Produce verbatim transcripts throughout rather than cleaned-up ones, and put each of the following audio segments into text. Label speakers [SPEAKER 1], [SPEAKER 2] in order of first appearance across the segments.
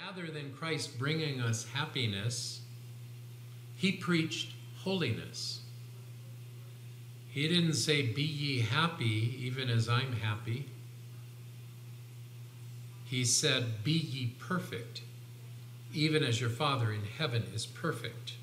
[SPEAKER 1] Rather than Christ bringing us happiness, he preached holiness. He didn't say, "Be ye happy, even as I'm happy." He said, "Be ye perfect, even as your Father in heaven is perfect."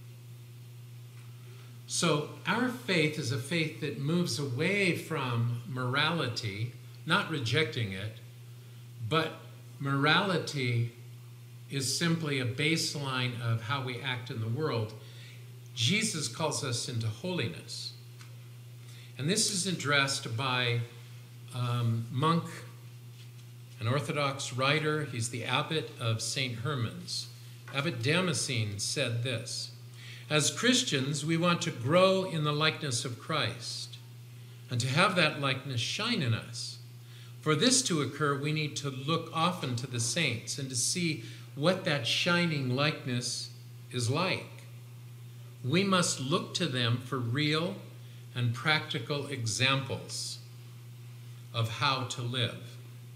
[SPEAKER 1] So our faith is a faith that moves away from morality, not rejecting it, but morality is simply a baseline of how we act in the world. Jesus calls us into holiness. And this is addressed by um, monk, an Orthodox writer. He's the abbot of Saint Herman's. Abbot Damascene said this: "As Christians, we want to grow in the likeness of Christ and to have that likeness shine in us. For this to occur, we need to look often to the saints and to see what that shining likeness is like. We must look to them for real and practical examples of how to live."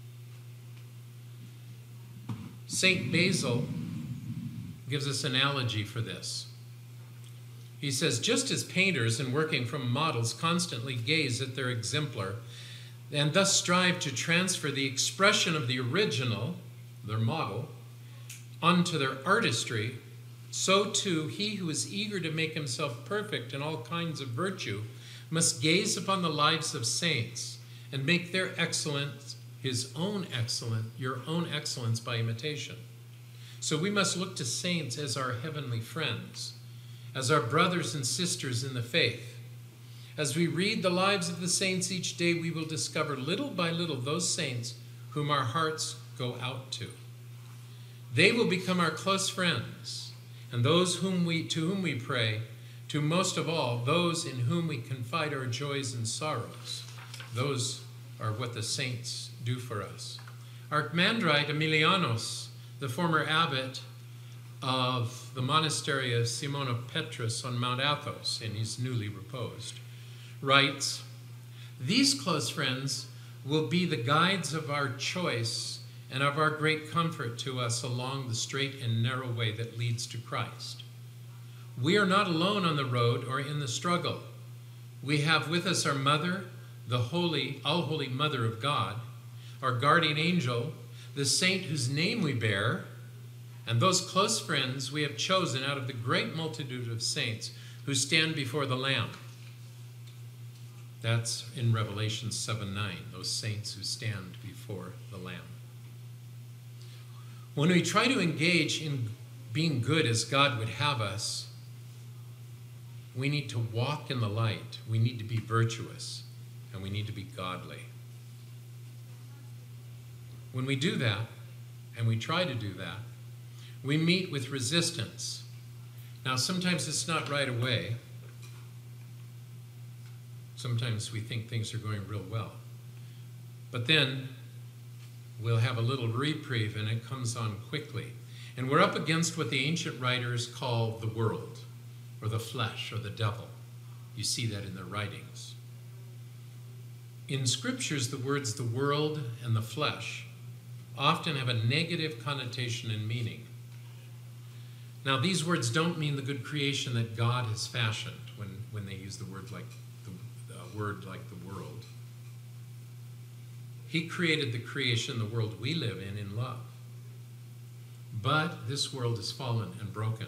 [SPEAKER 1] Saint Basil gives us an analogy for this. He says, just as painters in working from models constantly gaze at their exemplar and thus strive to transfer the expression of the original, their model, onto their artistry, so too he who is eager to make himself perfect in all kinds of virtue must gaze upon the lives of saints and make their excellence his own excellence, your own excellence by imitation. So we must look to saints as our heavenly friends, as our brothers and sisters in the faith. As we read the lives of the saints each day, we will discover little by little those saints whom our hearts go out to. They will become our close friends, and those whom we, to whom we pray, to most of all, those in whom we confide our joys and sorrows. Those are what the saints do for us. Archimandrite Emilianos, the former abbot of the monastery of Simon of Petrus on Mount Athos, and he's newly reposed, writes, "These close friends will be the guides of our choice and of our great comfort to us along the straight and narrow way that leads to Christ. We are not alone on the road or in the struggle. We have with us our mother, the holy, all-holy Mother of God, our guardian angel, the saint whose name we bear, and those close friends we have chosen out of the great multitude of saints who stand before the Lamb." That's in Revelation seven nine, those saints who stand before the Lamb. When we try to engage in being good as God would have us, we need to walk in the light, we need to be virtuous, and we need to be godly. When we do that, and we try to do that, we meet with resistance. Now, sometimes it's not right away. Sometimes we think things are going real well. But then we'll have a little reprieve and it comes on quickly. And we're up against what the ancient writers call the world, or the flesh, or the devil. You see that in their writings. In scriptures, the words the world and the flesh often have a negative connotation and meaning. Now, these words don't mean the good creation that God has fashioned when, when they use the word like the, the word like the world. He created the creation, the world we live in, in love. But this world is fallen and broken.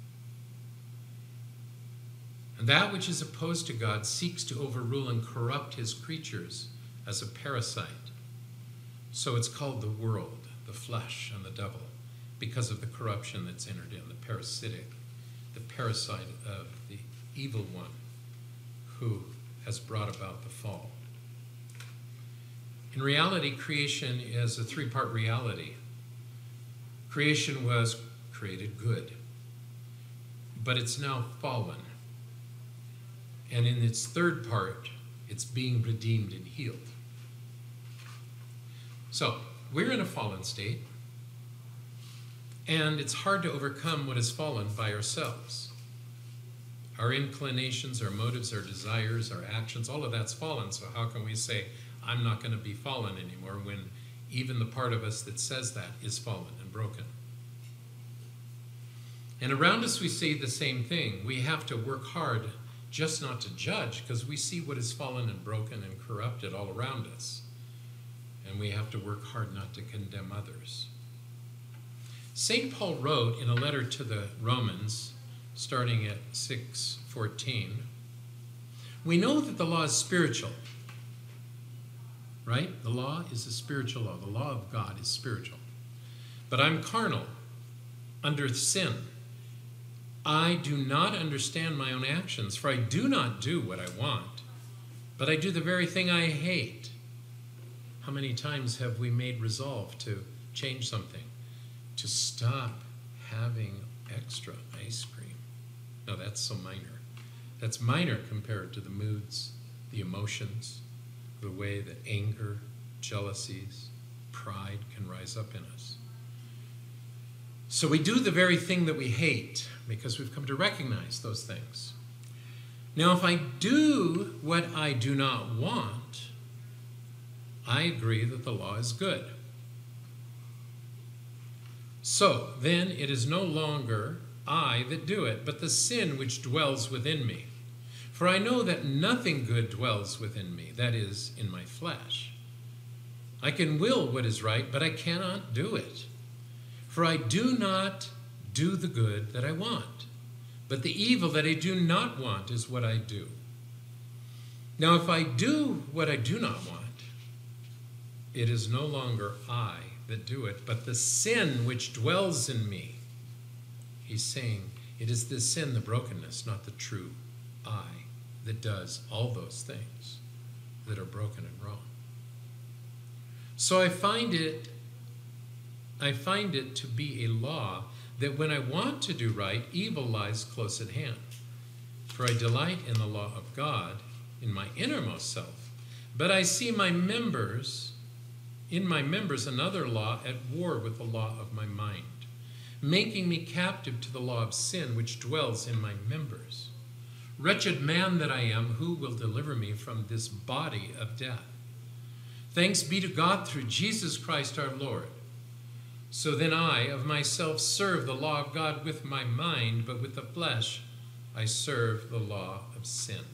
[SPEAKER 1] And that which is opposed to God seeks to overrule and corrupt his creatures as a parasite. So it's called the world, the flesh, and the devil, because of the corruption that's entered in, the parasitic, the parasite of the evil one who has brought about the fall. In reality, creation is a three-part reality. Creation was created good, but it's now fallen. And in its third part, it's being redeemed and healed. So, we're in a fallen state, and it's hard to overcome what is fallen by ourselves. Our inclinations, our motives, our desires, our actions, all of that's fallen. So how can we say, I'm not going to be fallen anymore, when even the part of us that says that is fallen and broken? And around us we see the same thing. We have to work hard just not to judge, because we see what is fallen and broken and corrupted all around us. And we have to work hard not to condemn others. Saint Paul wrote in a letter to the Romans, starting at six fourteen, we know that the law is spiritual, right? The law is a spiritual law. The law of God is spiritual. But I'm carnal, under sin. I do not understand my own actions, for I do not do what I want, but I do the very thing I hate. How many times have we made resolve to change something, to stop having extra ice cream? No, that's so minor. That's minor compared to the moods, the emotions, the way that anger, jealousies, pride can rise up in us. So we do the very thing that we hate because we've come to recognize those things. Now, if I do what I do not want, I agree that the law is good. So then it is no longer I that do it, but the sin which dwells within me. For I know that nothing good dwells within me, that is, in my flesh. I can will what is right, but I cannot do it. For I do not do the good that I want, but the evil that I do not want is what I do. Now, if I do what I do not want, it is no longer I that do it, but the sin which dwells in me. He's saying it is the sin, the brokenness, not the true I, that does all those things that are broken and wrong. So I find it I find it to be a law that when I want to do right, evil lies close at hand. For I delight in the law of God in my innermost self, but I see my members, in my members another law at war with the law of my mind, making me captive to the law of sin which dwells in my members. Wretched man that I am, who will deliver me from this body of death? Thanks be to God through Jesus Christ our Lord. So then I, of myself, serve the law of God with my mind, but with the flesh I serve the law of sin.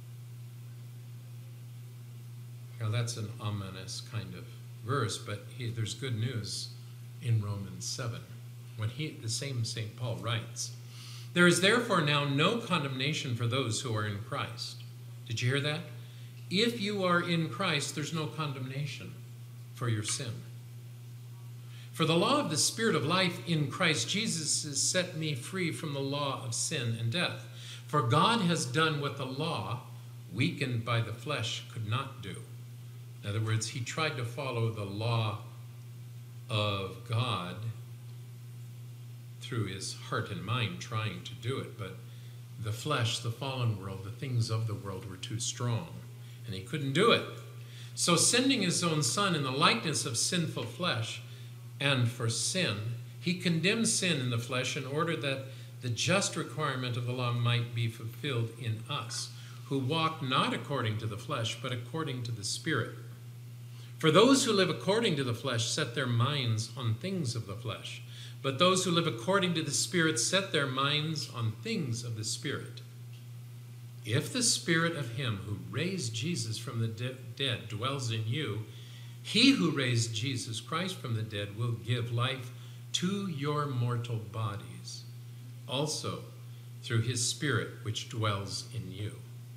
[SPEAKER 1] Now that's an ominous kind of verse, but he, there's good news in Romans seven, when he, the same Saint Paul writes, there is therefore now no condemnation for those who are in Christ. Did you hear that? If you are in Christ, there's no condemnation for your sin. For the law of the Spirit of life in Christ Jesus has set me free from the law of sin and death. For God has done what the law, weakened by the flesh, could not do. In other words, he tried to follow the law of God through his heart and mind, trying to do it, but the flesh, the fallen world, the things of the world were too strong, and he couldn't do it. So sending his own Son in the likeness of sinful flesh, and for sin, he condemned sin in the flesh in order that the just requirement of the law might be fulfilled in us, who walk not according to the flesh, but according to the Spirit. For those who live according to the flesh set their minds on things of the flesh, but those who live according to the Spirit set their minds on things of the Spirit. If the Spirit of him who raised Jesus from the de- dead dwells in you, he who raised Jesus Christ from the dead will give life to your mortal bodies, also through his Spirit which dwells in you.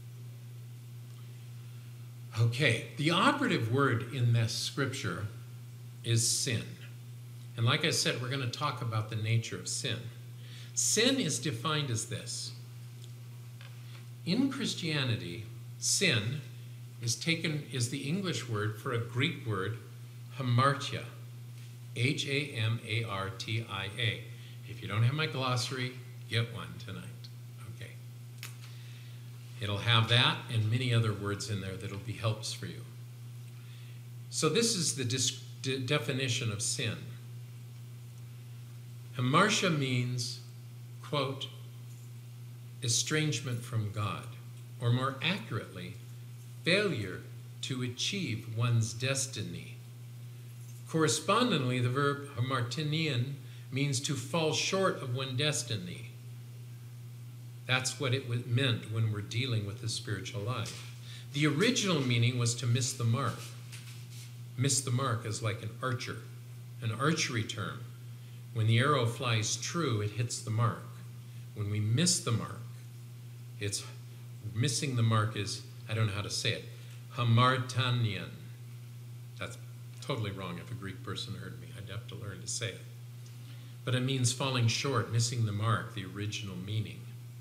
[SPEAKER 1] Okay, the operative word in this scripture is sin. And like I said, we're going to talk about the nature of sin. Sin is defined as this. In Christianity, sin is taken is the English word for a Greek word, hamartia, H A M A R T I A. If you don't have my glossary, get one tonight. Okay. It'll have that and many other words in there that'll be helps for you. So this is the dis- de- definition of sin. Hamartia means, quote, estrangement from God, or more accurately, failure to achieve one's destiny. Correspondingly, the verb hamartinian means to fall short of one's destiny. That's what it meant when we're dealing with the spiritual life. The original meaning was to miss the mark. Miss the mark is like an archer, an archery term. When the arrow flies true, it hits the mark. When we miss the mark, it's missing the mark is, I don't know how to say it, hamartanian. That's totally wrong if a Greek person heard me. I'd have to learn to say it. But it means falling short, missing the mark, the original meaning.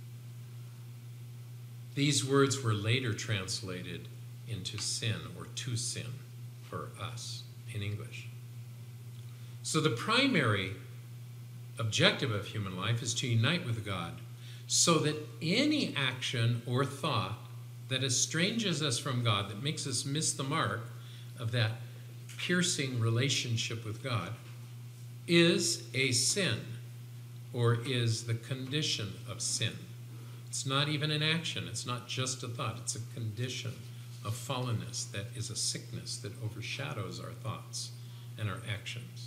[SPEAKER 1] These words were later translated into sin or to sin for us in English. So the primary objective of human life is to unite with God so that any action or thought that estranges us from God, that makes us miss the mark of that piercing relationship with God, is a sin or is the condition of sin. It's not even an action. It's not just a thought. It's a condition of fallenness that is a sickness that overshadows our thoughts and our actions.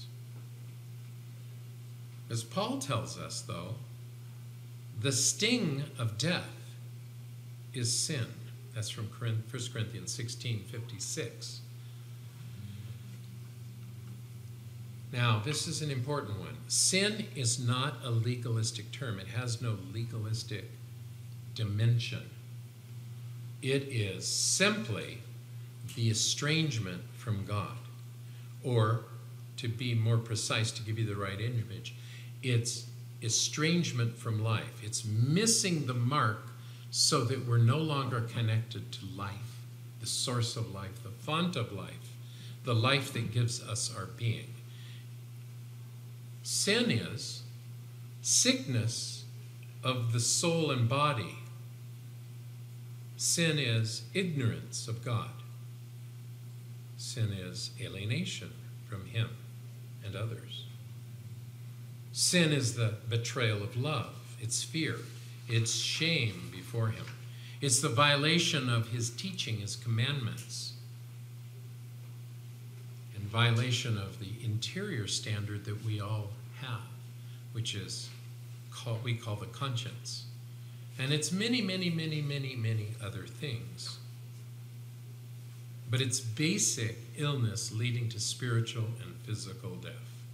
[SPEAKER 1] As Paul tells us, though, the sting of death is sin. That's from First Corinthians sixteen fifty-six. Now, this is an important one. Sin is not a legalistic term. It has no legalistic dimension. It is simply the estrangement from God. Or, to be more precise, to give you the right image, it's estrangement from life. It's missing the mark so that we're no longer connected to life, the source of life, the font of life, the life that gives us our being. Sin is sickness of the soul and body. Sin is ignorance of God. Sin is alienation from Him and others. Sin is the betrayal of love. It's fear. It's shame before Him. It's the violation of His teaching, His commandments, and violation of the interior standard that we all have, which is called, we call the conscience. And it's many, many, many, many, many other things. But it's basic illness leading to spiritual and physical death.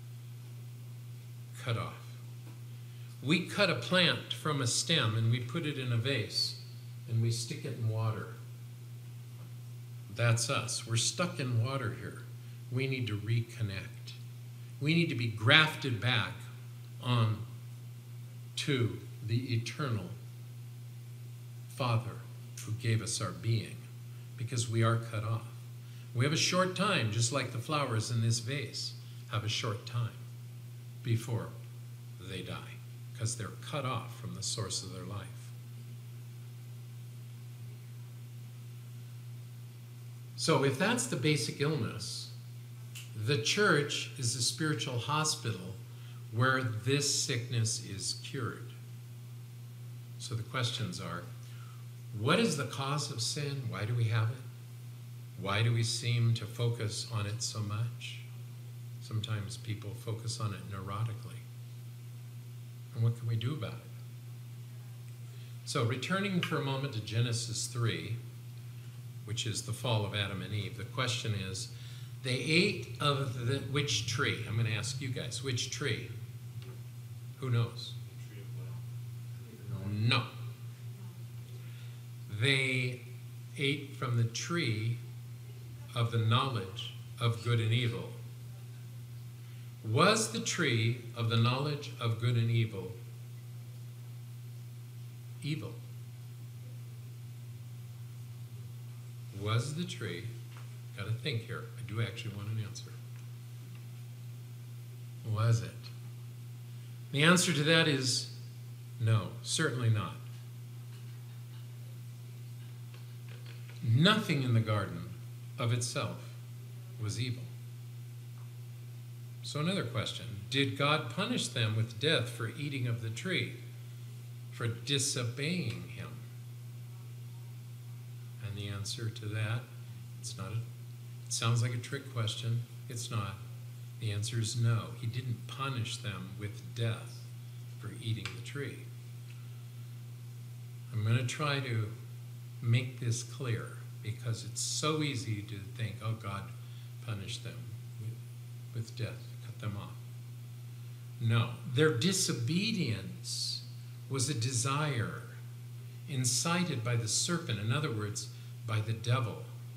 [SPEAKER 1] Cut off. We cut a plant from a stem and we put it in a vase and we stick it in water. That's us. We're stuck in water here. We need to reconnect. We need to be grafted back on to the eternal Father who gave us our being, because we are cut off. We have a short time, just like the flowers in this vase have a short time before they die, because they're cut off from the source of their life. So if that's the basic illness, the church is a spiritual hospital where this sickness is cured. So the questions are, what is the cause of sin? Why do we have it? Why do we seem to focus on it so much? Sometimes people focus on it neurotically. And what can we do about it? So returning for a moment to Genesis three, which is the fall of Adam and Eve, the question is, they ate of the, which tree? I'm going to ask you guys, which tree? Who knows? No. They ate from the tree of the knowledge of good and evil. Was the tree of the knowledge of good and evil evil? Was the tree, got to think here, I do actually want an answer. Was it? The answer to that is no, certainly not. Nothing in the garden of itself was evil. So another question, did God punish them with death for eating of the tree, for disobeying Him? And the answer to that, it's not a, it sounds like a trick question. It's not. The answer is no. He didn't punish them with death for eating the tree. I'm going to try to make this clear because it's so easy to think, oh, God punished them with death, cut them off. No, their disobedience was a desire incited by the serpent, in other words, by the devil.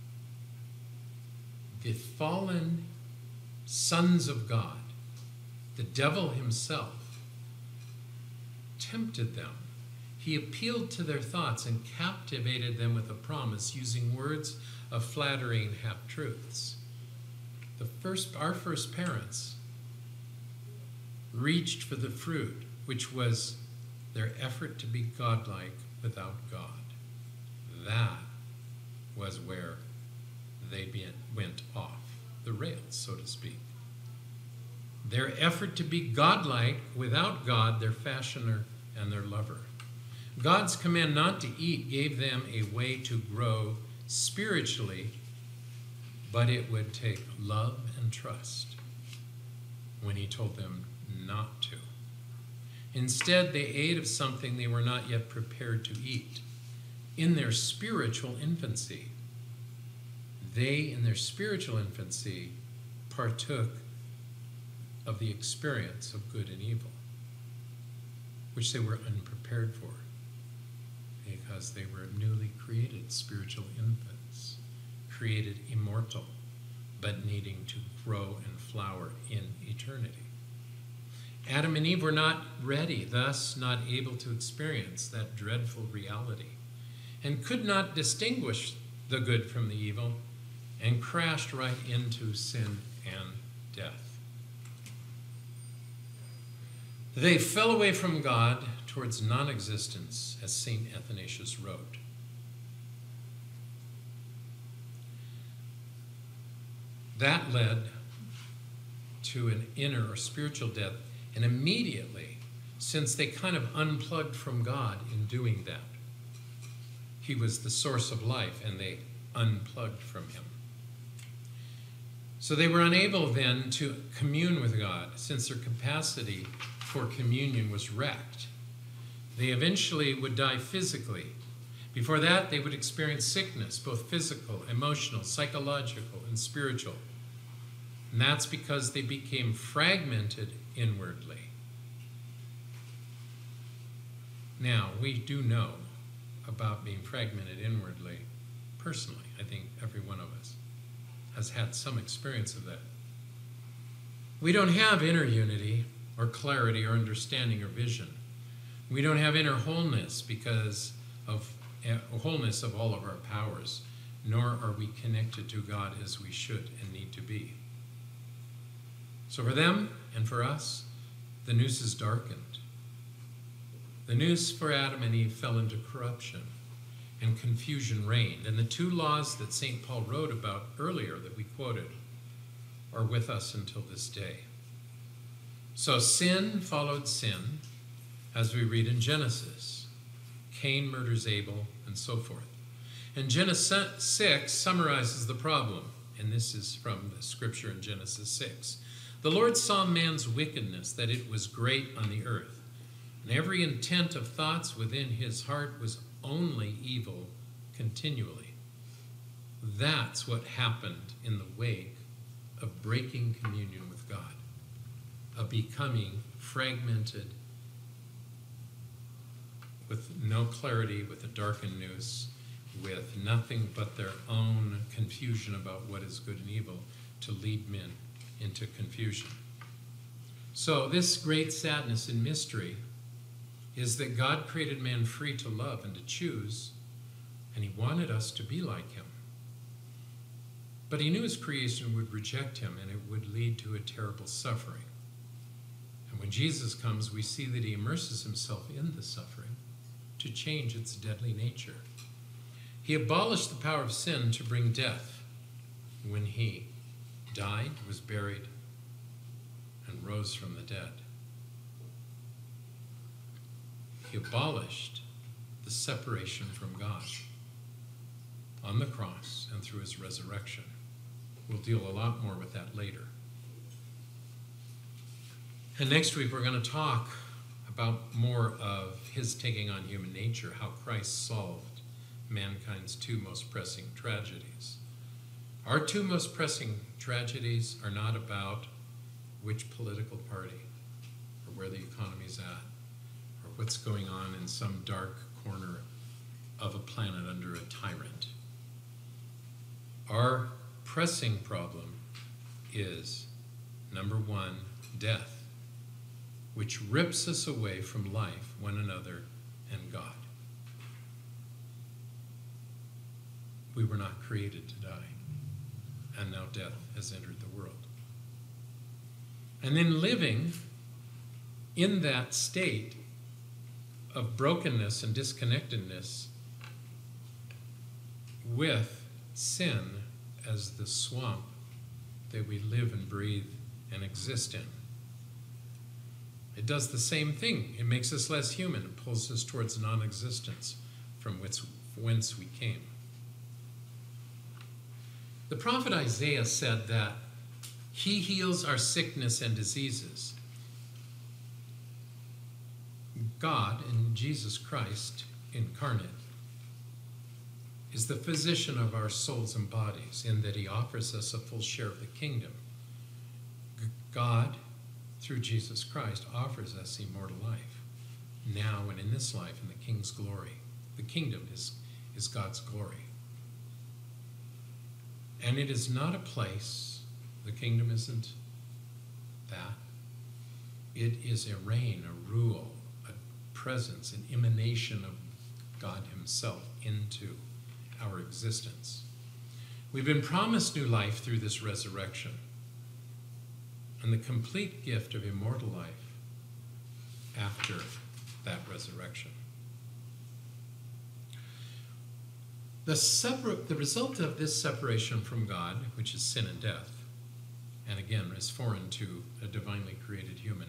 [SPEAKER 1] The fallen sons of God, the devil himself, tempted them. He appealed to their thoughts and captivated them with a promise using words of flattery and half-truths. The first, our first parents reached for the fruit, which was their effort to be godlike without God. That was where they went off the rails, so to speak. Their effort to be godlike without God, their fashioner and their lover. God's command not to eat gave them a way to grow spiritually, but it would take love and trust when he told them not to. Instead, they ate of something they were not yet prepared to eat. In their spiritual infancy, they, in their spiritual infancy, partook of the experience of good and evil, which they were unprepared for, because they were newly created spiritual infants, created immortal, but needing to grow and flower in eternity. Adam and Eve were not ready, thus not able to experience that dreadful reality, and could not distinguish the good from the evil, and crashed right into sin and death. They fell away from God towards non-existence, as Saint Athanasius wrote. That led to an inner or spiritual death, and immediately, since they kind of unplugged from God in doing that, he was the source of life, and they unplugged from him. So they were unable then to commune with God, since their capacity for communion was wrecked. They eventually would die physically. Before that, they would experience sickness, both physical, emotional, psychological, and spiritual. And that's because they became fragmented inwardly. Now, we do know about being fragmented inwardly personally. I think every one of us has had some experience of that. We don't have inner unity or clarity or understanding or vision. We don't have inner wholeness because of uh, wholeness of all of our powers, nor are we connected to God as we should and need to be. So for them and for us, the noose is darkened. The noose for Adam and Eve fell into corruption, and confusion reigned. And the two laws that Saint Paul wrote about earlier that we quoted are with us until this day. So sin followed sin, as we read in Genesis. Cain murders Abel, and so forth. And Genesis six summarizes the problem, and this is from the scripture in Genesis six. The Lord saw man's wickedness, that it was great on the earth, and every intent of thoughts within his heart was only evil continually. That's what happened in the wake of breaking communion with God, of becoming fragmented with no clarity, with a darkened noose, with nothing but their own confusion about what is good and evil to lead men into confusion. So this great sadness and mystery is that God created man free to love and to choose, and he wanted us to be like him. But he knew his creation would reject him, and it would lead to a terrible suffering. And when Jesus comes, we see that he immerses himself in the suffering to change its deadly nature. He abolished the power of sin to bring death when he died, was buried, and rose from the dead. He abolished the separation from God on the cross and through his resurrection. We'll deal a lot more with that later. And next week we're going to talk about more of his taking on human nature, how Christ solved mankind's two most pressing tragedies. Our two most pressing tragedies are not about which political party or where the economy's at or what's going on in some dark corner of a planet under a tyrant. Our pressing problem is, number one, death, which rips us away from life, one another, and God. We were not created to die, and now death has entered the world. And then living in that state of brokenness and disconnectedness with sin as the swamp that we live and breathe and exist in. It does the same thing. It makes us less human. It pulls us towards non-existence from whence, whence we came. The prophet Isaiah said that he heals our sickness and diseases. God, in Jesus Christ incarnate, is the physician of our souls and bodies in that he offers us a full share of the kingdom. God, through Jesus Christ, offers us immortal life, now and in this life, in the King's glory. The kingdom is, is God's glory. And it is not a place, the kingdom isn't that. It is a reign, a rule, a presence, an emanation of God himself into our existence. We've been promised new life through this resurrection and the complete gift of immortal life after that resurrection. The, separ- the result of this separation from God, which is sin and death, and again is foreign to a divinely created human,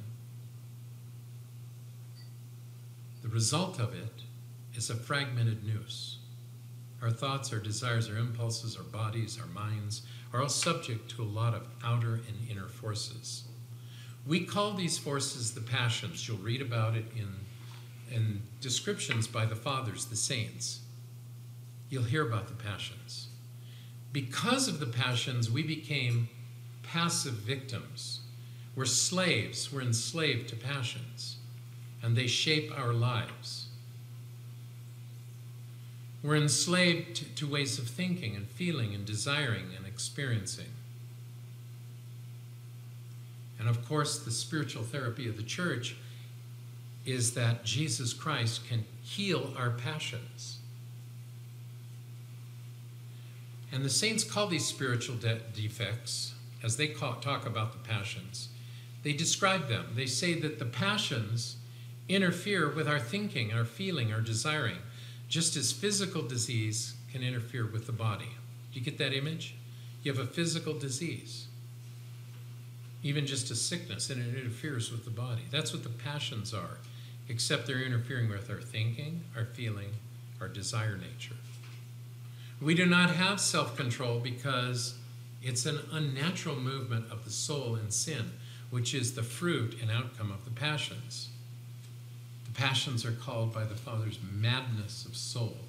[SPEAKER 1] the result of it is a fragmented nous. Our thoughts, our desires, our impulses, our bodies, our minds are all subject to a lot of outer and inner forces. We call these forces the passions. You'll read about it in, in descriptions by the fathers, the saints. You'll hear about the passions. Because of the passions, we became passive victims. We're slaves. We're enslaved to passions, and they shape our lives. We're enslaved to, to ways of thinking and feeling and desiring and experiencing. And of course, the spiritual therapy of the church is that Jesus Christ can heal our passions. And the saints call these spiritual de- defects, as they call, talk about the passions, they describe them. They say that the passions interfere with our thinking, our feeling, our desiring, just as physical disease can interfere with the body. Do you get that image? You have a physical disease, even just a sickness, and it interferes with the body. That's what the passions are, except they're interfering with our thinking, our feeling, our desire nature. We do not have self-control because it's an unnatural movement of the soul in sin, which is the fruit and outcome of the passions. The passions are called by the Fathers madness of soul.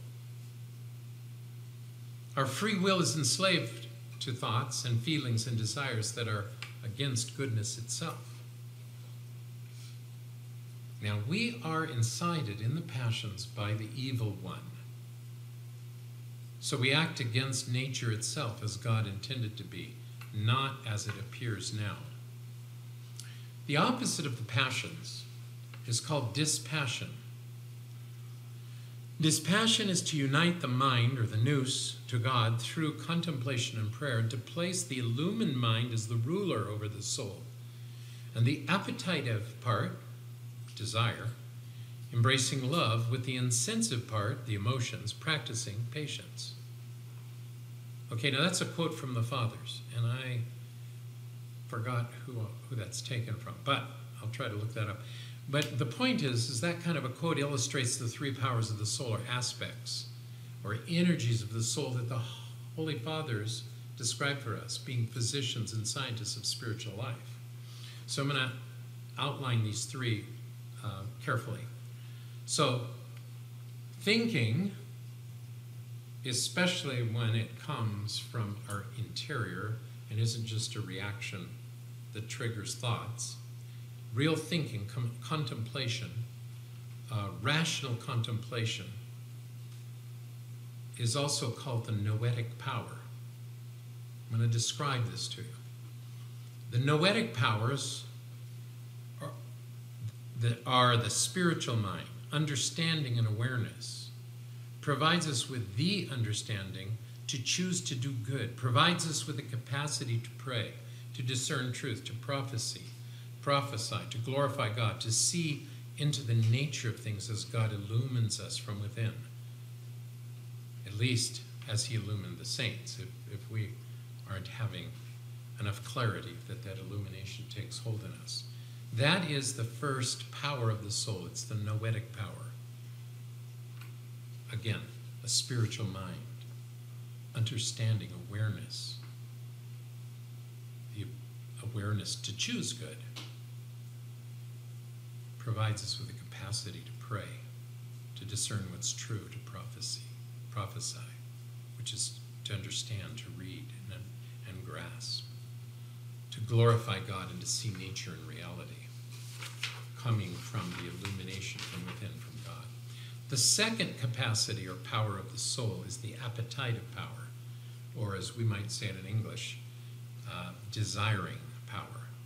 [SPEAKER 1] Our free will is enslaved to thoughts and feelings and desires that are against goodness itself. Now, we are incited in the passions by the evil one. So we act against nature itself as God intended to be, not as it appears now. The opposite of the passions is called dispassion. Dispassion is to unite the mind, or the nous, to God through contemplation and prayer, and to place the illumined mind as the ruler over the soul. And the appetitive part, desire, embracing love, with the insensitive part, the emotions, practicing patience. Okay, now that's a quote from the Fathers, and I forgot who, who that's taken from, but I'll try to look that up. But the point is, is that kind of a quote illustrates the three powers of the soul, or aspects, or energies of the soul that the Holy Fathers describe for us, being physicians and scientists of spiritual life. So I'm going to outline these three uh, carefully. So, thinking, especially when it comes from our interior and isn't just a reaction that triggers thoughts, real thinking, com- contemplation, uh, rational contemplation, is also called the noetic power. I'm going to describe this to you. The noetic powers are the, are the spiritual mind, understanding and awareness, provides us with the understanding to choose to do good, provides us with the capacity to pray, to discern truth, to prophecy, prophesy, to glorify God, to see into the nature of things as God illumines us from within, at least as he illumined the saints, if, if we aren't having enough clarity that that illumination takes hold in us. That is the first power of the soul. It's the noetic power. Again, a spiritual mind, understanding, awareness, the awareness to choose good, provides us with the capacity to pray, to discern what's true, to prophecy, prophesy, which is to understand, to read, and, and grasp, to glorify God and to see nature and reality coming from the illumination from within, from God. The second capacity or power of the soul is the appetitive power, or as we might say it in English, uh, desiring power.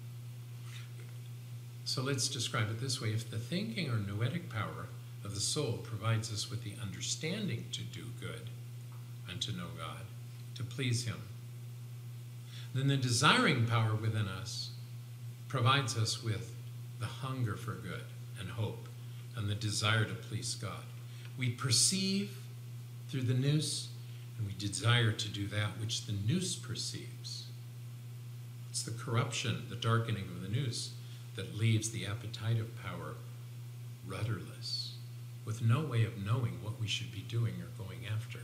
[SPEAKER 1] So let's describe it this way. If the thinking or noetic power of the soul provides us with the understanding to do good and to know God, to please him, then the desiring power within us provides us with the hunger for good and hope and the desire to please God. We perceive through the nous, and we desire to do that which the nous perceives. It's the corruption, the darkening of the nous, that leaves the appetitive power rudderless, with no way of knowing what we should be doing or going after.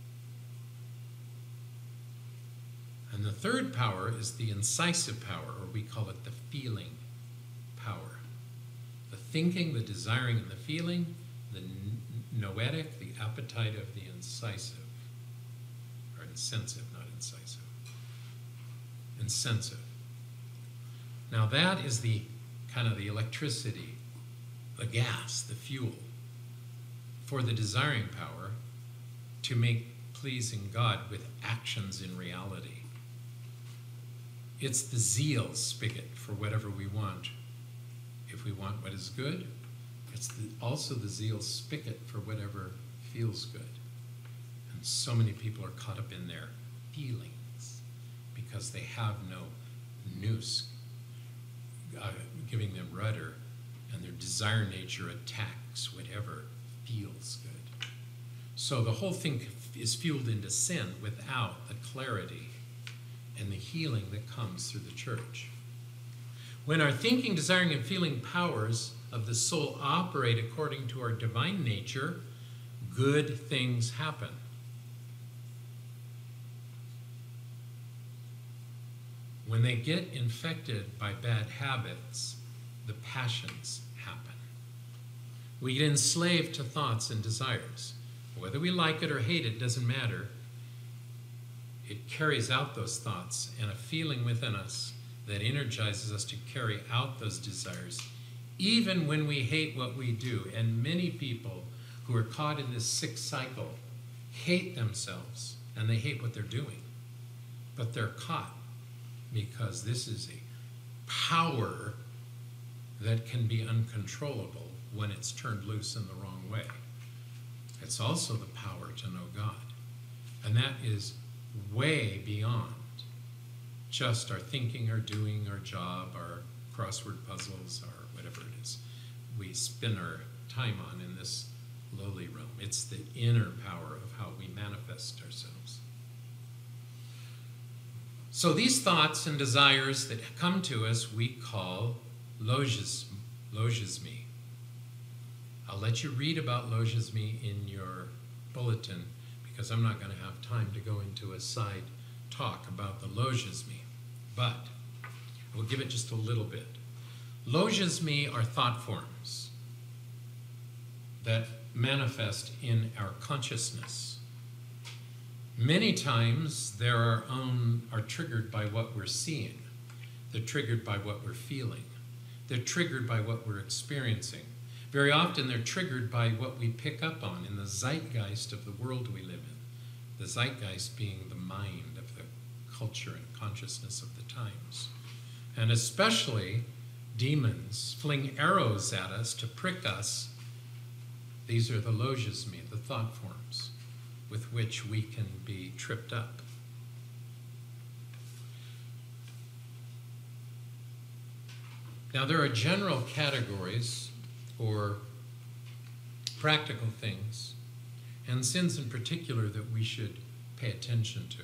[SPEAKER 1] And the third power is the incisive power, or we call it the feeling power. The thinking, the desiring, and the feeling, the noetic, the appetitive, the incisive, or insensitive, not incisive. Insensitive. Now that is the kind of the electricity, the gas, the fuel for the desiring power to make pleasing God with actions in reality. It's the zeal spigot for whatever we want. If we want what is good, it's the, also the zeal spigot for whatever feels good. And so many people are caught up in their feelings because they have no nous uh, giving them rudder, and their desire nature attacks whatever feels good. So the whole thing is fueled into sin without the clarity and the healing that comes through the church. When our thinking, desiring, and feeling powers of the soul operate according to our divine nature, good things happen. When they get infected by bad habits, the passions happen. We get enslaved to thoughts and desires. Whether we like it or hate it doesn't matter. It carries out those thoughts and a feeling within us that energizes us to carry out those desires, even when we hate what we do. And many people who are caught in this sick cycle hate themselves and they hate what they're doing. But they're caught because this is a power that can be uncontrollable when it's turned loose in the wrong way. It's also the power to know God. And that is way beyond just our thinking, our doing, our job, our crossword puzzles, or whatever it is we spend our time on in this lowly realm. It's the inner power of how we manifest ourselves. So these thoughts and desires that come to us we call logisme. logisme. I'll let you read about logisme in your bulletin because I'm not going to have time to go into a side talk about the logisme, but we'll give it just a little bit. Logisme are thought forms. that manifest in our consciousness. Many times they are, own, are triggered by what we're seeing. They're triggered by what we're feeling. They're triggered by what we're experiencing. Very often they're triggered by what we pick up on in the zeitgeist of the world we live in. The zeitgeist being the mind of the culture and consciousness of the times. And especially demons fling arrows at us to prick us. These are the logizmi, the thought forms, with which we can be tripped up. Now, there are general categories or practical things, and sins in particular, that we should pay attention to.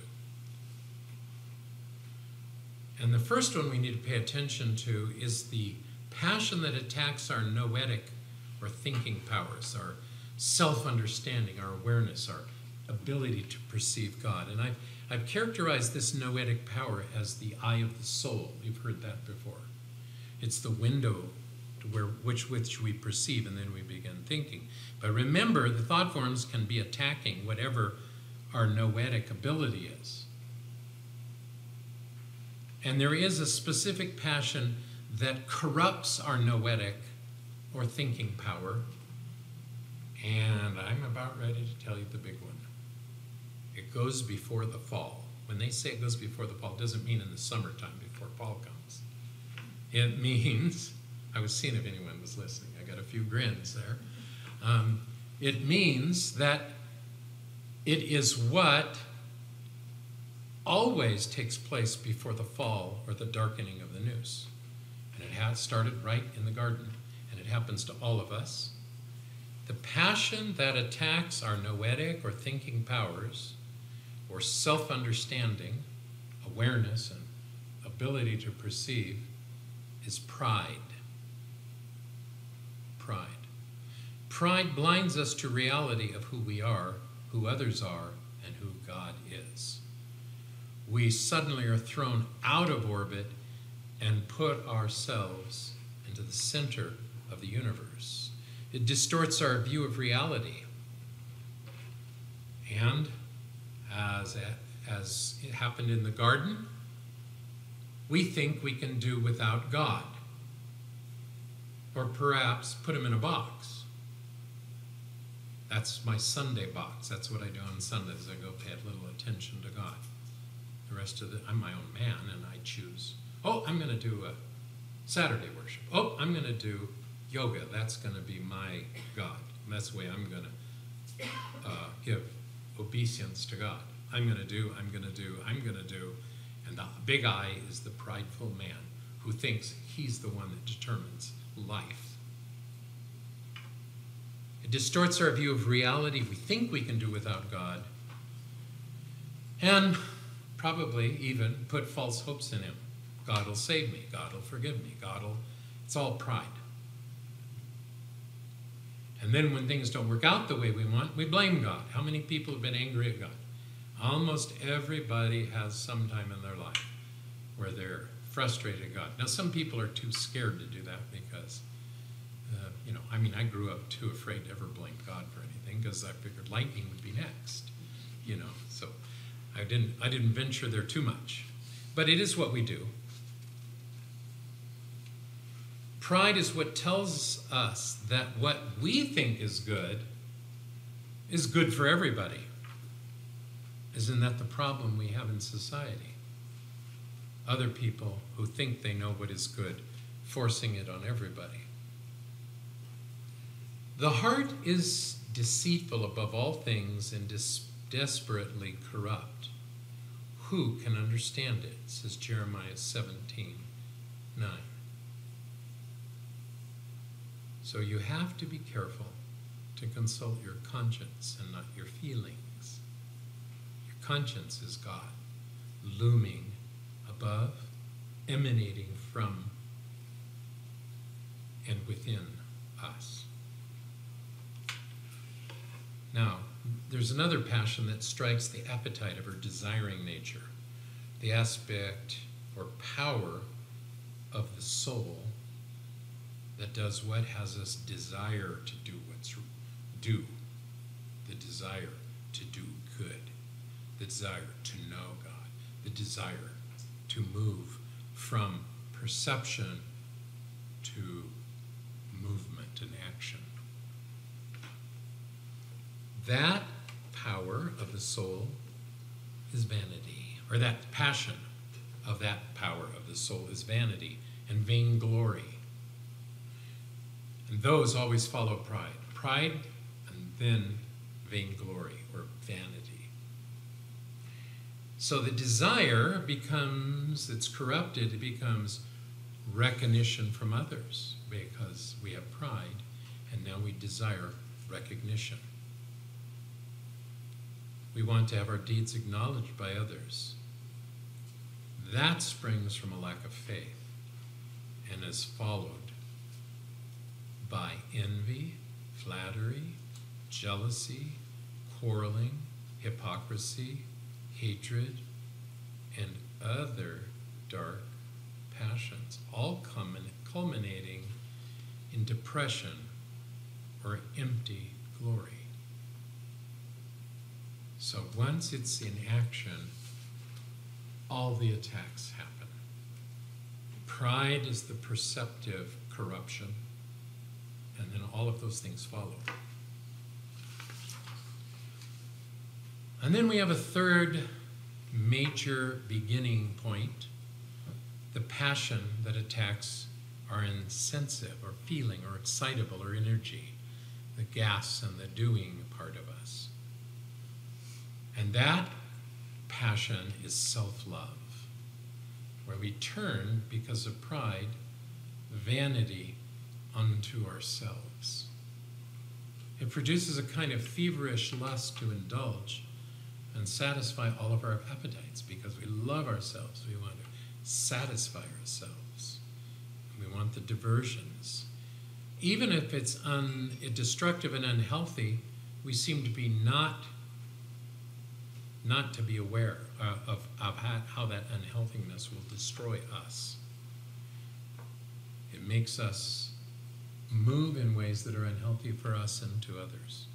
[SPEAKER 1] And the first one we need to pay attention to is the passion that attacks our noetic or thinking powers, our self-understanding, our awareness, our ability to perceive God. And I've, I've characterized this noetic power as the eye of the soul. You've heard that before. It's the window to where which which we perceive, and then we begin thinking. But remember, the thought forms can be attacking whatever our noetic ability is. And there is a specific passion that corrupts our noetic or thinking power. And I'm about ready to tell you the big one. It goes before the fall. When they say it goes before the fall, it doesn't mean in the summertime before fall comes. It means, I was seeing if anyone was listening. I got a few grins there. Um, it means that it is what always takes place before the fall or the darkening of the noose. And it has started right in the garden, and it happens to all of us. The passion that attacks our noetic or thinking powers, or self-understanding, awareness, and ability to perceive, is pride. Pride. Pride blinds us to reality of who we are, who others are, and who God is. We suddenly are thrown out of orbit and put ourselves into the center of the universe. It distorts our view of reality. And as, as it happened in the garden, we think we can do without God. Or perhaps put him in a box. That's my Sunday box. That's what I do on Sundays. I go pay a little attention to God. The rest of the, I'm my own man, and I choose, oh, I'm going to do a Saturday worship. Oh, I'm going to do yoga. That's going to be my God. And that's the way I'm going to uh, give obeisance to God. I'm going to do, I'm going to do, I'm going to do. And the big I is the prideful man who thinks he's the one that determines life. It distorts our view of reality. We think we can do without God. And probably even put false hopes in him. God will save me. God will forgive me. God will... It's all pride. And then when things don't work out the way we want, we blame God. How many people have been angry at God? Almost everybody has some time in their life where they're frustrated at God. Now, some people are too scared to do that because, uh, you know, I mean, I grew up too afraid to ever blame God for anything because I figured lightning would be next, you know, so I didn't, I didn't venture there too much. But it is what we do. Pride is what tells us that what we think is good is good for everybody. Isn't that the problem we have in society? Other people who think they know what is good, forcing it on everybody. The heart is deceitful above all things and dis- desperately corrupt. Who can understand it? Says Jeremiah seventeen nine. So you have to be careful to consult your conscience and not your feelings. Your conscience is God, looming above, emanating from and within us. Now, there's another passion that strikes the appetite of our desiring nature, the aspect or power of the soul that does what has us desire to do what's do, the desire to do good, the desire to know God, the desire to move from perception to movement and action. That power of the soul is vanity, or that passion of that power of the soul is vanity and vainglory. And those always follow pride. Pride and then vainglory or vanity. So the desire becomes, it's corrupted, it becomes recognition from others because we have pride and now we desire recognition. We want to have our deeds acknowledged by others. That springs from a lack of faith and is followed by envy, flattery, jealousy, quarreling, hypocrisy, hatred, and other dark passions, all culminating in depression or empty glory. So once it's in action, all the attacks happen. Pride is the perceptive corruption, and then all of those things follow. And then we have a third major beginning point, the passion that attacks our insensitive or feeling or excitable or energy, the gas and the doing part of us. And that passion is self-love, where we turn, because of pride, vanity unto ourselves. It produces a kind of feverish lust to indulge and satisfy all of our appetites because we love ourselves. We want to satisfy ourselves. We want the diversions. Even if it's un, destructive and unhealthy, we seem to be not not to be aware uh, of, of how, how that unhealthiness will destroy us. It makes us move in ways that are unhealthy for us and to others.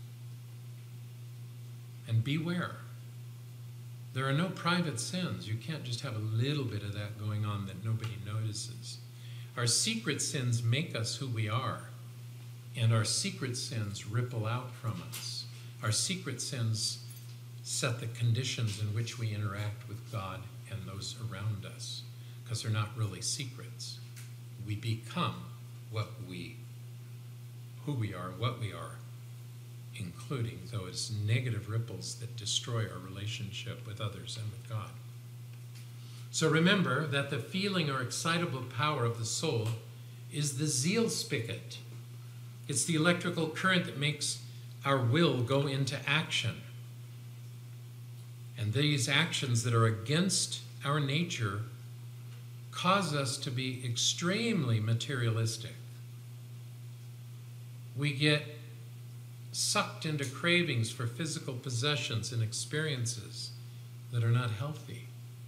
[SPEAKER 1] And beware. There are no private sins. You can't just have a little bit of that going on that nobody notices. Our secret sins make us who we are, and our secret sins ripple out from us. Our secret sins set the conditions in which we interact with God and those around us, because they're not really secrets. We become what we, who we are, what we are, including those negative ripples that destroy our relationship with others and with God. So remember that the feeling or excitable power of the soul is the zeal spigot. It's the electrical current that makes our will go into action. And these actions that are against our nature cause us to be extremely materialistic. We get sucked into cravings for physical possessions and experiences that are not healthy.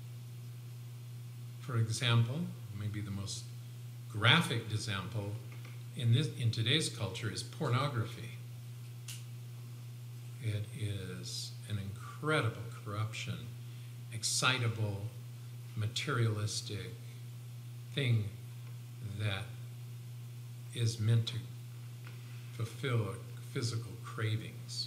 [SPEAKER 1] For example, maybe the most graphic example in this in today's culture is pornography. It is an incredible corruption, excitable, materialistic thing that is meant to fulfill physical cravings.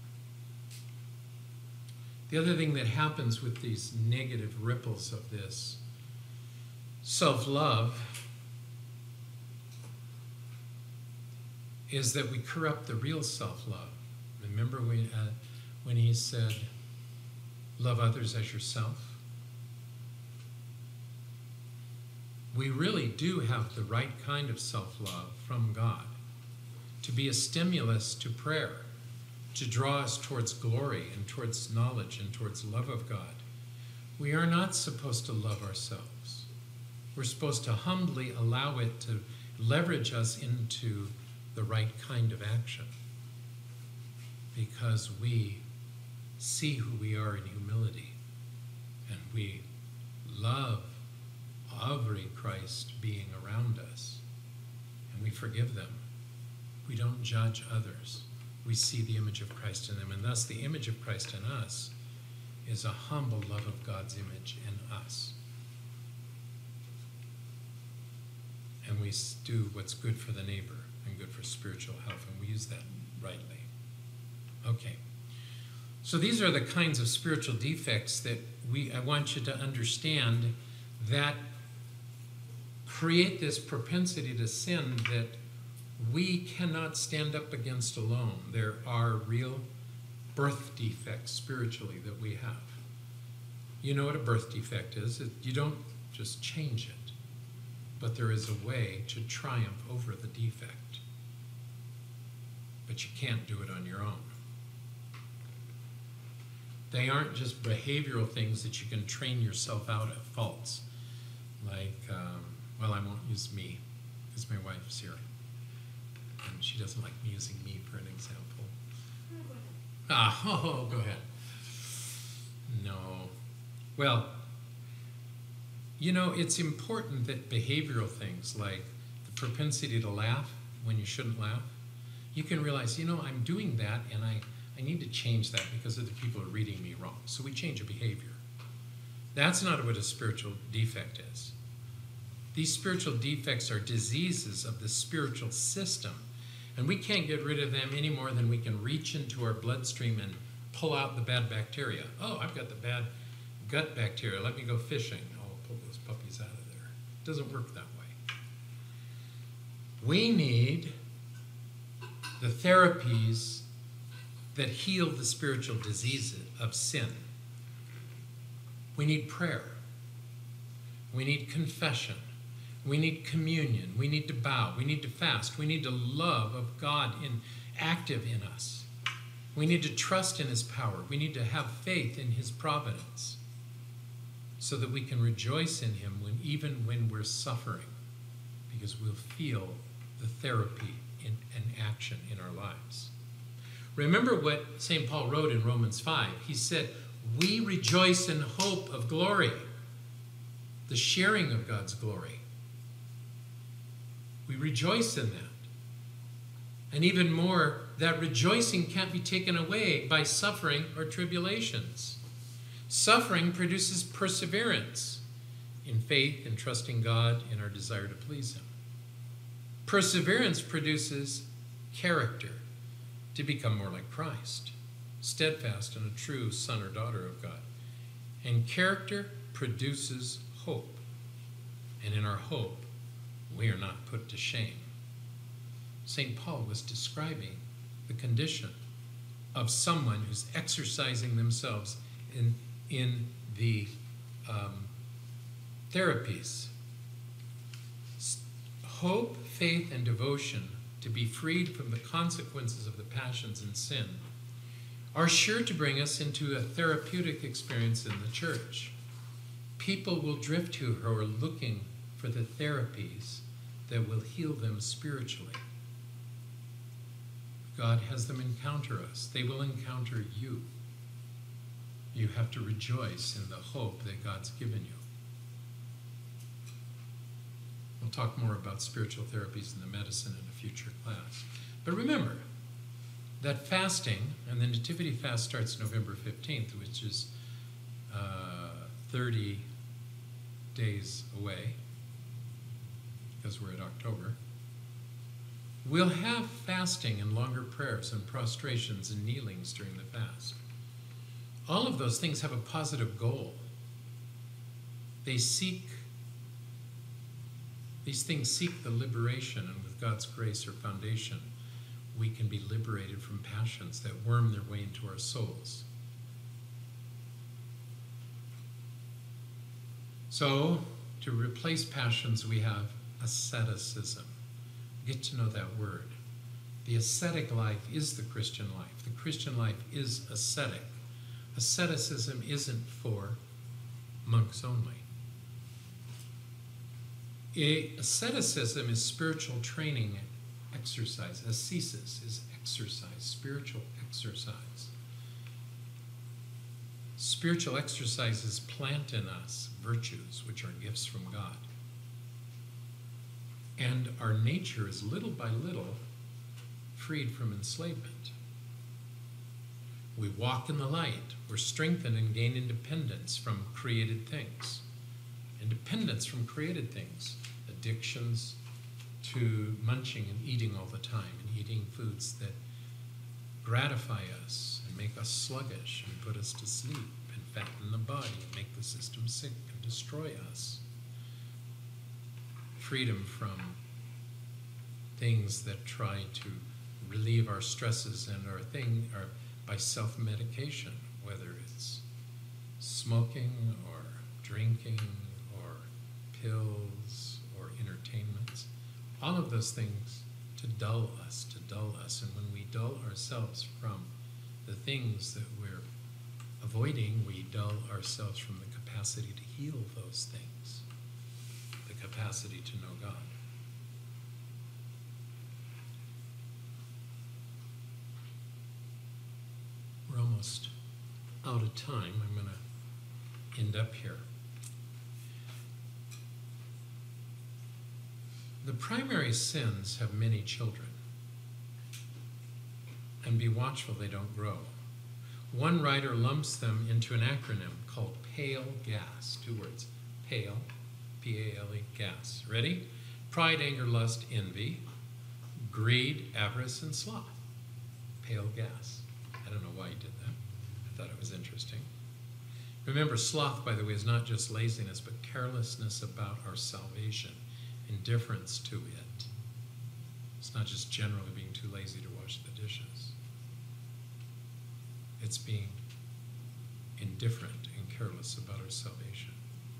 [SPEAKER 1] The other thing that happens with these negative ripples of this self-love is that we corrupt the real self-love. Remember when, uh, when he said, love others as yourself? We really do have the right kind of self-love from God to be a stimulus to prayer, to draw us towards glory and towards knowledge and towards love of God. We are not supposed to love ourselves. We're supposed to humbly allow it to leverage us into the right kind of action, because we see who we are in humility, and we love every Christ being around us, and we forgive them. We don't judge others. we see the image of Christ in them. And thus the image of Christ in us is a humble love of God's image in us. And we do what's good for the neighbor and good for spiritual health, and we use that rightly. Okay. So these are the kinds of spiritual defects that we I want you to understand that create this propensity to sin that we cannot stand up against alone. There are real birth defects spiritually that we have. You know what a birth defect is? It, you don't just change it, but there is a way to triumph over the defect. But you can't do it on your own. They aren't just behavioral things that you can train yourself out of, faults. Like, um, well, I won't use me, because my wife's here. And she doesn't like me using me for an example. Ah, oh, go ahead. No. Well, you know, it's important that behavioral things like the propensity to laugh when you shouldn't laugh, you can realize, you know, I'm doing that and I, I need to change that because other people are reading me wrong. So we change a behavior. That's not what a spiritual defect is. These spiritual defects are diseases of the spiritual system. And we can't get rid of them any more than we can reach into our bloodstream and pull out the bad bacteria. Oh, I've got the bad gut bacteria. Let me go fishing. Oh, pull those puppies out of there. It doesn't work that way. We need the therapies that heal the spiritual disease of sin. We need prayer. We need confession. We need communion. We need to bow. We need to fast. We need the love of God in, active in us. We need to trust in his power. We need to have faith in his providence so that we can rejoice in him when, even when we're suffering, because we'll feel the therapy in, in action in our lives. Remember what Saint Paul wrote in Romans five. He said, we rejoice in hope of glory, the sharing of God's glory. We rejoice in that. And even more, that rejoicing can't be taken away by suffering or tribulations. Suffering produces perseverance in faith and trusting God in our desire to please him. Perseverance produces character to become more like Christ, steadfast and a true son or daughter of God. And character produces hope. And in our hope, we are not put to shame. Saint Paul was describing the condition of someone who's exercising themselves in, in the um, therapies. Hope, faith, and devotion to be freed from the consequences of the passions and sin are sure to bring us into a therapeutic experience in the church. People will drift to who are looking for the therapies that will heal them spiritually. God has them encounter us. They will encounter you. You have to rejoice in the hope that God's given you. We'll talk more about spiritual therapies and the medicine in a future class. But remember that fasting, and the Nativity fast starts November fifteenth, which is uh, thirty days away, because we're at October. We'll have fasting and longer prayers and prostrations and kneelings during the fast. All of those things have a positive goal. They seek, these things seek the liberation, and with God's grace or foundation, we can be liberated from passions that worm their way into our souls. So, to replace passions, we have asceticism. Get to know that word. The ascetic life is the Christian life. The Christian life is ascetic. Asceticism isn't for monks only. Asceticism is spiritual training exercise. Ascesis is exercise, spiritual exercise. Spiritual exercises plant in us virtues, which are gifts from God. And our nature is little by little freed from enslavement. We walk in the light. We're strengthened and gain independence from created things. Independence from created things. Addictions to munching and eating all the time, and eating foods that gratify us and make us sluggish and put us to sleep and fatten the body and make the system sick and destroy us. Freedom from things that try to relieve our stresses and our thing or by self-medication, whether it's smoking or drinking or pills or entertainments. All of those things to dull us, to dull us. And when we dull ourselves from the things that we're avoiding, we dull ourselves from the capacity to heal those things, the capacity to know God. We're almost out of time. I'm going to end up here. The primary sins have many children, and be watchful they don't grow. One writer lumps them into an acronym called PALE gas. Two words, PALE, P A L E, gas. Ready? Pride, anger, lust, envy, greed, avarice, and sloth. PALE gas. I don't know why he did that. I thought it was interesting. Remember, sloth, by the way, is not just laziness, but carelessness about our salvation. Indifference to it. It's not just generally being too lazy to wash the dishes. It's being indifferent and careless about our salvation.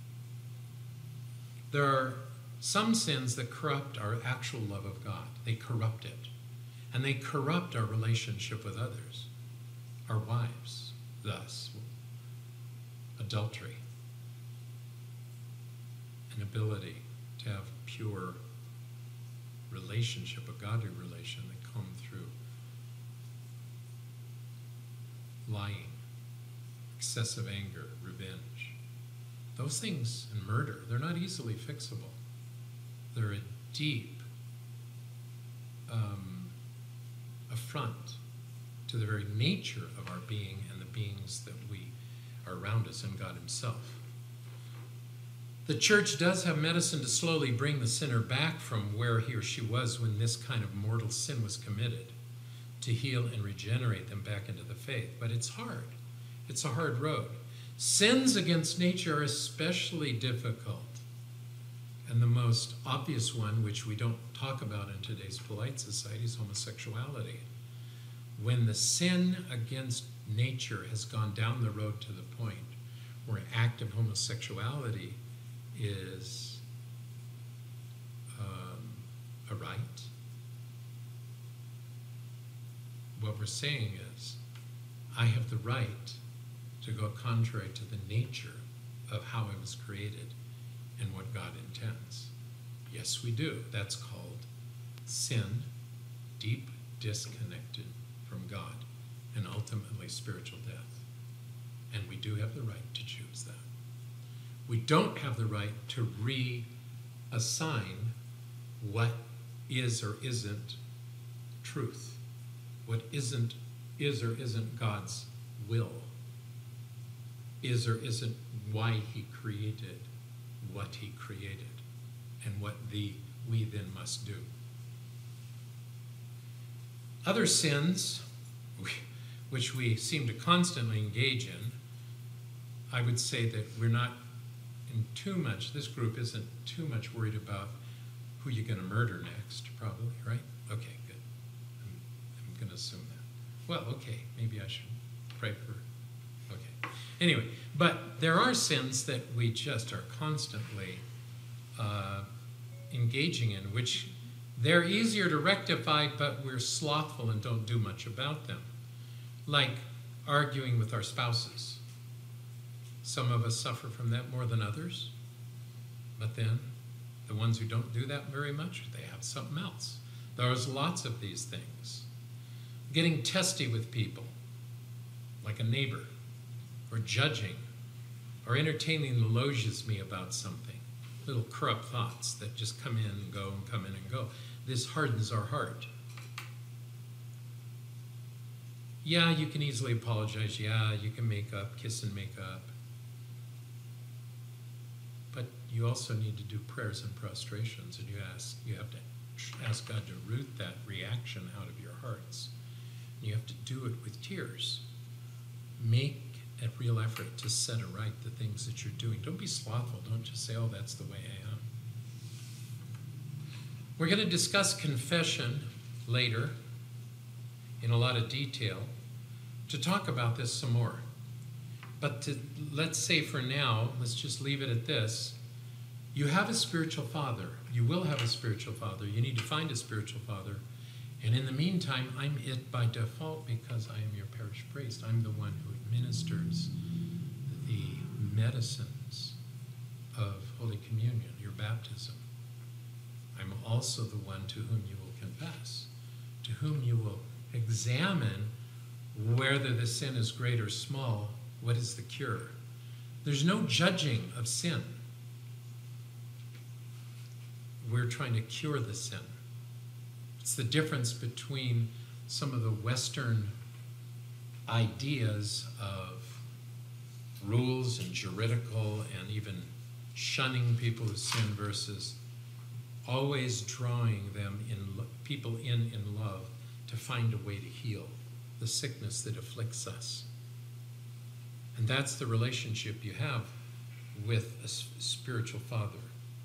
[SPEAKER 1] There are some sins that corrupt our actual love of God. They corrupt it. And they corrupt our relationship with others, our wives, thus. Adultery. Inability to have pure relationship, a godly relation that come through lying, excessive anger, revenge. Those things, and murder, they're not easily fixable. They're a deep um, affront to the very nature of our being and the beings that we are around us and God himself. The church does have medicine to slowly bring the sinner back from where he or she was when this kind of mortal sin was committed, to heal and regenerate them back into the faith. But it's hard. It's a hard road. Sins against nature are especially difficult. And the most obvious one, which we don't talk about in today's polite society, is homosexuality. When the sin against nature has gone down the road to the point where active homosexuality is um, a right, what we're saying is, I have the right to go contrary to the nature of how I was created and what God intends. Yes, we do. That's called sin, deep disconnected from God, and ultimately spiritual death. And we do have the right to choose that. We don't have the right to reassign what is or isn't truth, what isn't is or isn't God's will, is or isn't why he created what he created, and what the we then must do. Other sins, which we seem to constantly engage in, I would say that we're not in too much, this group isn't too much worried about who you're going to murder next, probably, right? Okay, good. I'm, I'm going to assume that. Well, okay, maybe I should pray for, okay. Anyway, but there are sins that we just are constantly uh, engaging in, which they're easier to rectify, but we're slothful and don't do much about them. Like arguing with our spouses. Some of us suffer from that more than others, but then the ones who don't do that very much, they have something else. There's lots of these things. Getting testy with people, like a neighbor, or judging, or entertaining the loges me about something. Little corrupt thoughts that just come in and go and come in and go. This hardens our heart. Yeah, you can easily apologize. Yeah, you can make up, kiss and make up. But you also need to do prayers and prostrations, and you ask, you have to ask God to root that reaction out of your hearts. And you have to do it with tears. Make a real effort to set aright the things that you're doing. Don't be slothful. Don't just say, oh, that's the way I am. We're going to discuss confession later in a lot of detail to talk about this some more. But to, let's say for now, let's just leave it at this. You have a spiritual father. You will have a spiritual father. You need to find a spiritual father. And in the meantime, I'm it by default because I am your parish priest. I'm the one who administers the medicines of Holy Communion, your baptism. I'm also the one to whom you will confess, to whom you will examine whether the sin is great or small. What is the cure? There's no judging of sin. We're trying to cure the sin. It's the difference between some of the Western ideas of rules and juridical and even shunning people who sin versus always drawing them in people in in love to find a way to heal the sickness that afflicts us. And that's the relationship you have with a spiritual father.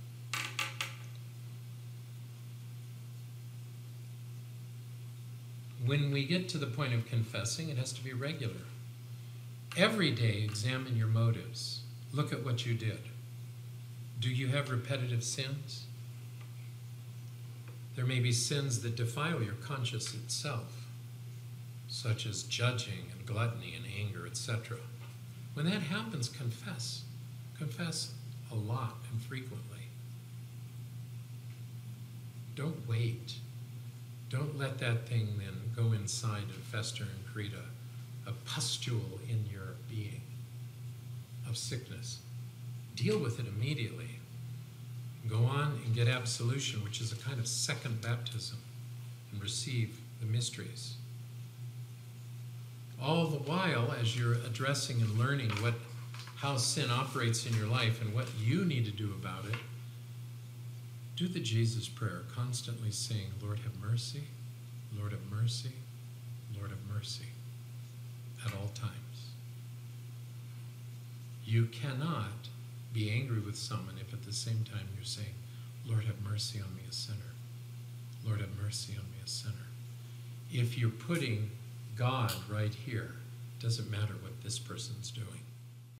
[SPEAKER 1] When we get to the point of confessing, it has to be regular. Every day, examine your motives. Look at what you did. Do you have repetitive sins? There may be sins that defile your conscience itself, such as judging and gluttony and anger, et cetera. When that happens, confess. Confess a lot and frequently. Don't wait. Don't let that thing then go inside and fester and create a, a pustule in your being of sickness. Deal with it immediately. Go on and get absolution, which is a kind of second baptism, and receive the mysteries. All the while, as you're addressing and learning what, how sin operates in your life and what you need to do about it, do the Jesus prayer, constantly saying, Lord have mercy, Lord have mercy, Lord have mercy, at all times. You cannot be angry with someone if at the same time you're saying, Lord have mercy on me, a sinner. Lord have mercy on me, a sinner. If you're putting God right here, it doesn't matter what this person's doing.